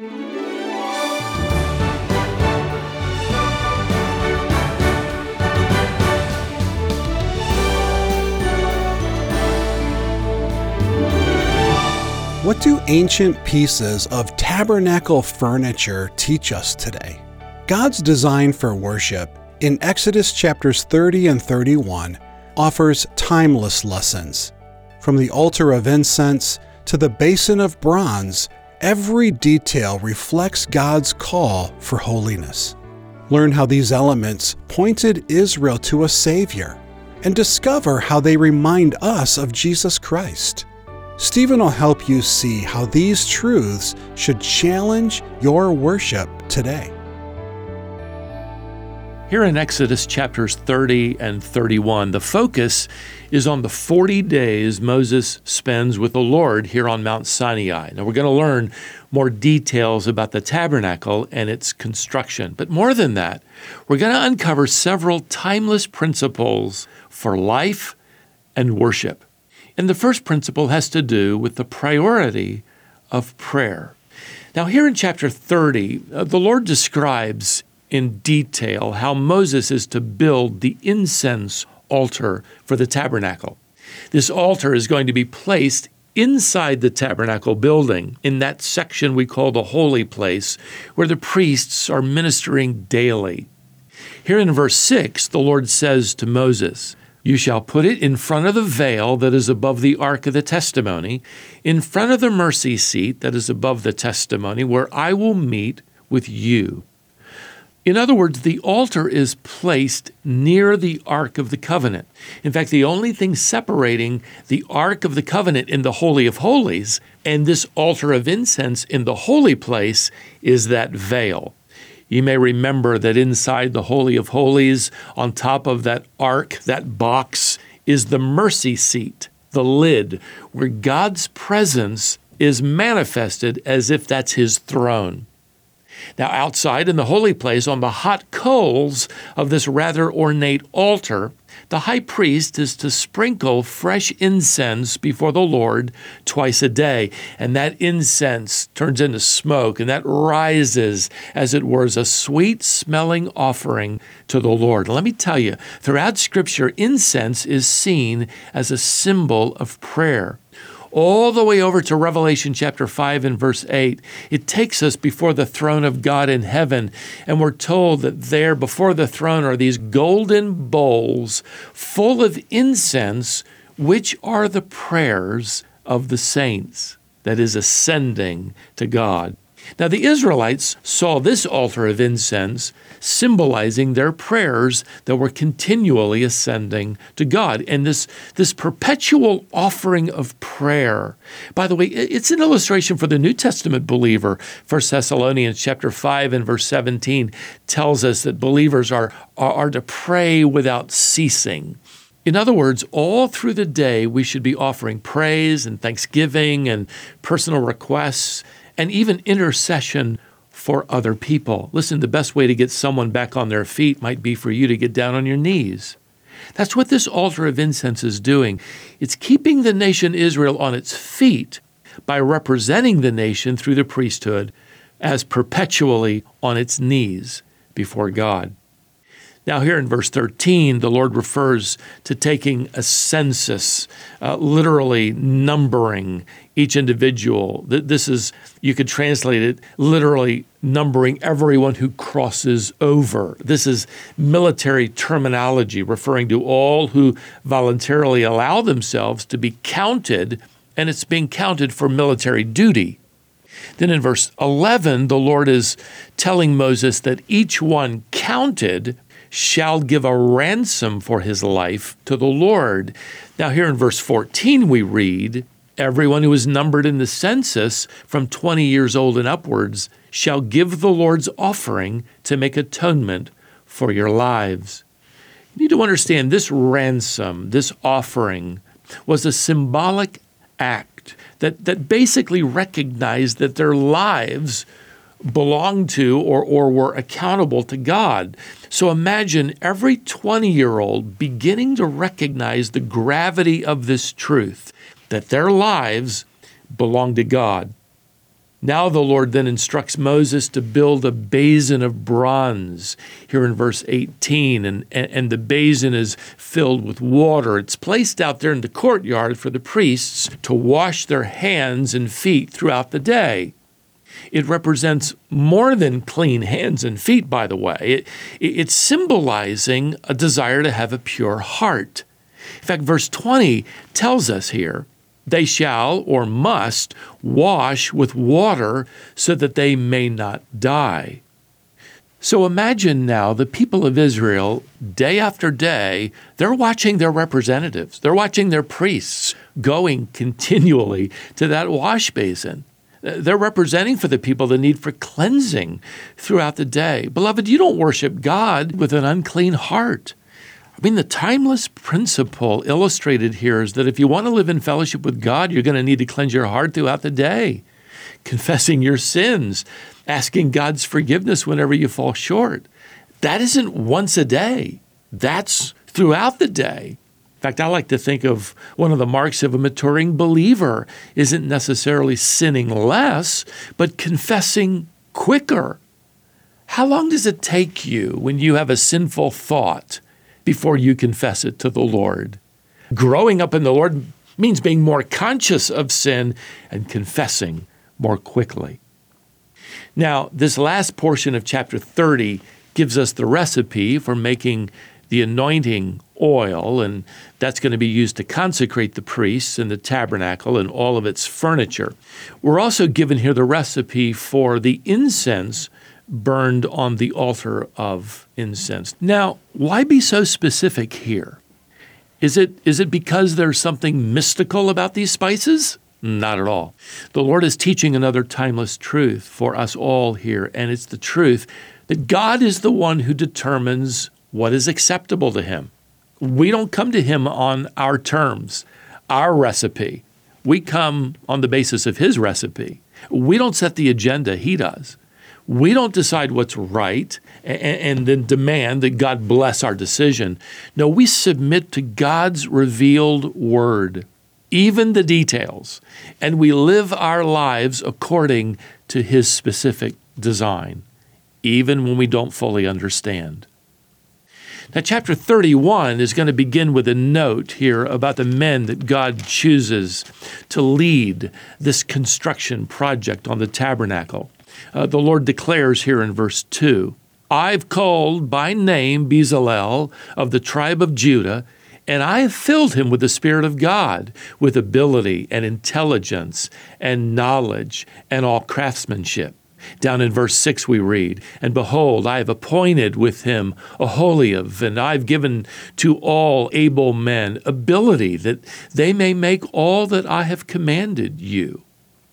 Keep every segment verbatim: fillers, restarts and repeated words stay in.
What do ancient pieces of tabernacle furniture teach us today? God's design for worship in Exodus chapters thirty and thirty-one offers timeless lessons. From the altar of incense to the basin of bronze, every detail reflects God's call for holiness. Learn how these elements pointed Israel to a Savior, and discover how they remind us of Jesus Christ. Stephen will help you see how these truths should challenge your worship today. Here in Exodus chapters thirty and thirty-one, the focus is on the forty days Moses spends with the Lord here on Mount Sinai. Now, we're going to learn more details about the tabernacle and its construction. But more than that, we're going to uncover several timeless principles for life and worship. And the first principle has to do with the priority of prayer. Now, here in chapter thirty, uh, the Lord describes in detail how Moses is to build the incense altar for the tabernacle. This altar is going to be placed inside the tabernacle building, in that section we call the holy place, where the priests are ministering daily. Here in verse six, the Lord says to Moses, "You shall put it in front of the veil that is above the ark of the testimony, in front of the mercy seat that is above the testimony, where I will meet with you." In other words, the altar is placed near the Ark of the Covenant. In fact, the only thing separating the Ark of the Covenant in the Holy of Holies and this altar of incense in the holy place is that veil. You may remember that inside the Holy of Holies, on top of that ark, that box, is the mercy seat, the lid, where God's presence is manifested as if that's his throne. Now, outside in the holy place, on the hot coals of this rather ornate altar, the high priest is to sprinkle fresh incense before the Lord twice a day. And that incense turns into smoke, and that rises, as it were, as a sweet-smelling offering to the Lord. Let me tell you, throughout Scripture, incense is seen as a symbol of prayer. All the way over to Revelation chapter five and verse eight, it takes us before the throne of God in heaven, and we're told that there before the throne are these golden bowls full of incense, which are the prayers of the saints, that is, ascending to God. Now, the Israelites saw this altar of incense symbolizing their prayers that were continually ascending to God. And this, this perpetual offering of prayer, by the way, it's an illustration for the New Testament believer. First Thessalonians chapter five and verse seventeen tells us that believers are, are, are to pray without ceasing. In other words, all through the day, we should be offering praise and thanksgiving and personal requests, and even intercession for other people. Listen, the best way to get someone back on their feet might be for you to get down on your knees. That's what this altar of incense is doing. It's keeping the nation Israel on its feet by representing the nation through the priesthood as perpetually on its knees before God. Now, here in verse thirteen, the Lord refers to taking a census, uh, literally numbering each individual. This is, you could translate it, literally numbering everyone who crosses over. This is military terminology referring to all who voluntarily allow themselves to be counted, and it's being counted for military duty. Then in verse eleven, the Lord is telling Moses that each one counted shall give a ransom for his life to the Lord. Now here in verse fourteen we read, "Everyone who is numbered in the census from twenty years old and upwards shall give the Lord's offering to make atonement for your lives." You need to understand this ransom, this offering, was a symbolic act that, that basically recognized that their lives belonged to or, or were accountable to God. So imagine every twenty-year-old beginning to recognize the gravity of this truth, that their lives belong to God. Now the Lord then instructs Moses to build a basin of bronze here in verse eighteen, and, and the basin is filled with water. It's placed out there in the courtyard for the priests to wash their hands and feet throughout the day. It represents more than clean hands and feet, by the way. It, it's symbolizing a desire to have a pure heart. In fact, verse twenty tells us here, they shall or must wash with water so that they may not die. So imagine now the people of Israel, day after day, they're watching their representatives. They're watching their priests going continually to that wash basin. They're representing for the people the need for cleansing throughout the day. Beloved, you don't worship God with an unclean heart. I mean, the timeless principle illustrated here is that if you want to live in fellowship with God, you're going to need to cleanse your heart throughout the day, confessing your sins, asking God's forgiveness whenever you fall short. That isn't once a day. That's throughout the day. In fact, I like to think of one of the marks of a maturing believer isn't necessarily sinning less, but confessing quicker. How long does it take you when you have a sinful thought before you confess it to the Lord? Growing up in the Lord means being more conscious of sin and confessing more quickly. Now, this last portion of chapter thirty gives us the recipe for making the anointing oil, and that's going to be used to consecrate the priests and the tabernacle and all of its furniture. We're also given here the recipe for the incense burned on the altar of incense. Now, why be so specific here? Is it is it because there's something mystical about these spices? Not at all. The Lord is teaching another timeless truth for us all here, and it's the truth that God is the one who determines what is acceptable to Him. We don't come to Him on our terms, our recipe. We come on the basis of His recipe. We don't set the agenda, He does. We don't decide what's right and, and then demand that God bless our decision. No, we submit to God's revealed word, even the details, and we live our lives according to His specific design, even when we don't fully understand. Now, chapter thirty-one is going to begin with a note here about the men that God chooses to lead this construction project on the tabernacle. Uh, the Lord declares here in verse two, I've called by name Bezalel of the tribe of Judah, and I have filled him with the Spirit of God, with ability and intelligence and knowledge and all craftsmanship. Down in verse six we read, and behold, I have appointed with him Aholiab, and I've given to all able men ability that they may make all that I have commanded you.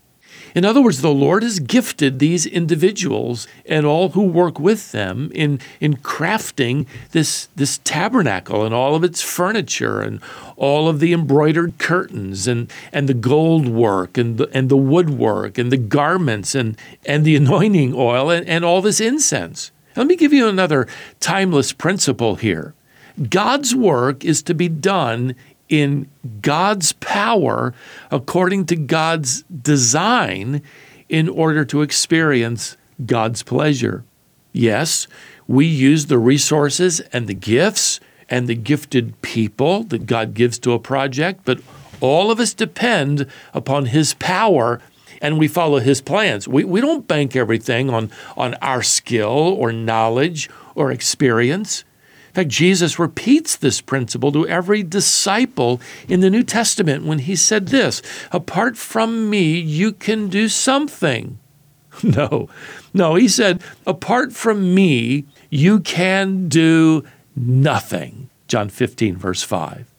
In other words, the Lord has gifted these individuals and all who work with them in, in crafting this, this tabernacle and all of its furniture and all of the embroidered curtains and, and the gold work and the, and the woodwork and the garments and, and the anointing oil and, and all this incense. Let me give you another timeless principle here. God's work is to be done in God's power, according to God's design, in order to experience God's pleasure. Yes, we use the resources and the gifts and the gifted people that God gives to a project, but all of us depend upon His power and we follow His plans. We, we don't bank everything on, on our skill or knowledge or experience. In fact, Jesus repeats this principle to every disciple in the New Testament when He said this, apart from me, you can do something. No, no, He said, apart from me, you can do nothing. John fifteen, verse five.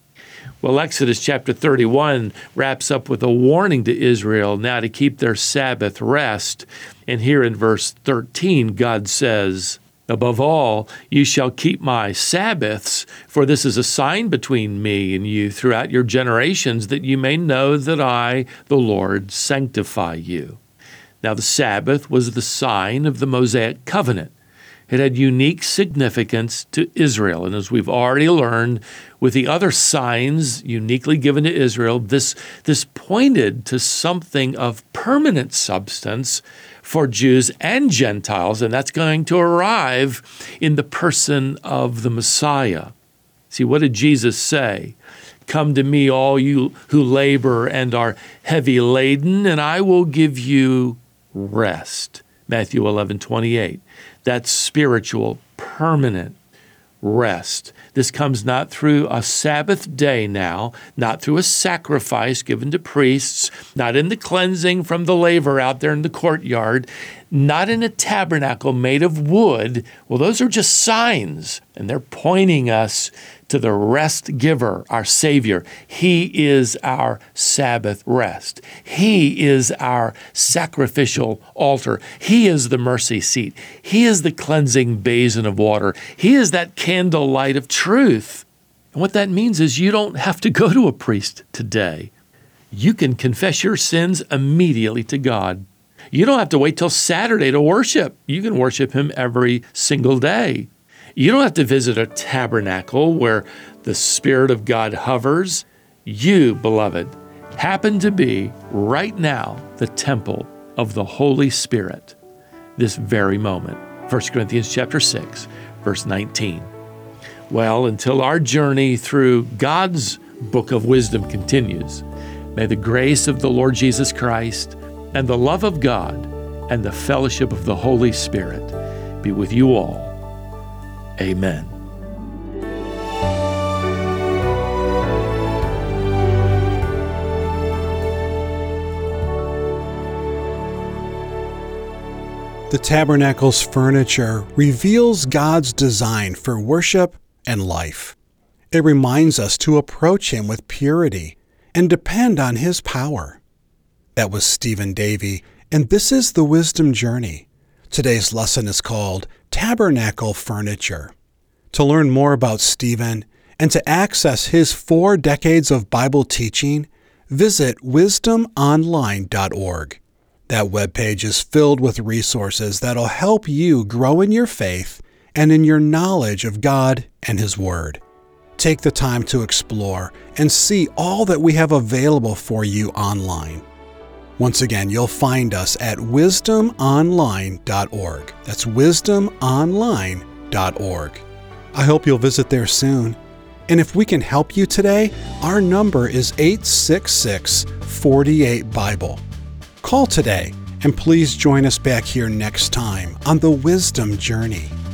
Well, Exodus chapter thirty-one wraps up with a warning to Israel now to keep their Sabbath rest. And here in verse thirteen, God says, above all, you shall keep my Sabbaths, for this is a sign between me and you throughout your generations, that you may know that I, the Lord, sanctify you. Now, the Sabbath was the sign of the Mosaic covenant. It had unique significance to Israel. And as we've already learned with the other signs uniquely given to Israel, this, this pointed to something of permanent substance for Jews and Gentiles, and that's going to arrive in the person of the Messiah. See, what did Jesus say? Come to me, all you who labor and are heavy laden, and I will give you rest. Matthew eleven twenty-eight. That's spiritual, permanent rest. This comes not through a Sabbath day now, not through a sacrifice given to priests, not in the cleansing from the laver out there in the courtyard, not in a tabernacle made of wood. Well, those are just signs, and they're pointing us to the rest giver, our Savior. He is our Sabbath rest. He is our sacrificial altar. He is the mercy seat. He is the cleansing basin of water. He is that candlelight of truth. And what that means is you don't have to go to a priest today. You can confess your sins immediately to God. You don't have to wait till Saturday to worship. You can worship Him every single day. You don't have to visit a tabernacle where the Spirit of God hovers. You, beloved, happen to be right now the temple of the Holy Spirit this very moment. First Corinthians chapter six, verse nineteen. Well, until our journey through God's book of wisdom continues, may the grace of the Lord Jesus Christ and the love of God and the fellowship of the Holy Spirit be with you all. Amen. The tabernacle's furniture reveals God's design for worship and life. It reminds us to approach Him with purity and depend on His power. That was Stephen Davey, and this is the Wisdom Journey. Today's lesson is called Tabernacle Furniture. To learn more about Stephen and to access his four decades of Bible teaching, visit wisdom online dot org. That webpage is filled with resources that'll help you grow in your faith and in your knowledge of God and His Word. Take the time to explore and see all that we have available for you online. Once again, you'll find us at wisdom online dot org. That's wisdom online dot org. I hope you'll visit there soon. And if we can help you today, our number is eight six six, four eight, Bible. Call today, and please join us back here next time on the Wisdom Journey.